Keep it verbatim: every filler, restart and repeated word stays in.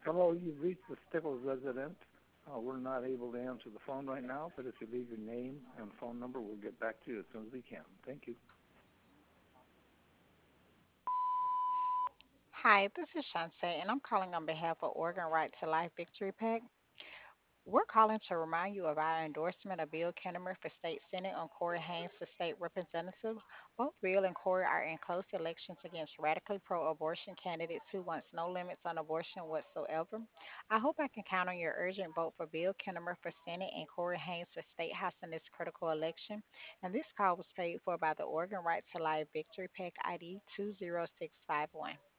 Hello, you've reached the Stickles resident. Uh, we're not able to answer the phone right now, but if you leave your name and phone number, we'll get back to you as soon as we can. Thank you. Hi, this is Shantae, and I'm calling on behalf of Oregon Right to Life Victory PAC. We're calling to remind you of our endorsement of Bill Kinnemer for state senate and Corey Haynes for state representative. Both Bill and Corey are in close elections against radically pro-abortion candidates who wants no limits on abortion whatsoever. I hope I can count on your urgent vote for Bill Kinnemer for Senate and Corey Haynes for State House in this critical election. And this call was paid for by the Oregon Right to Life Victory PAC I D two zero six five one.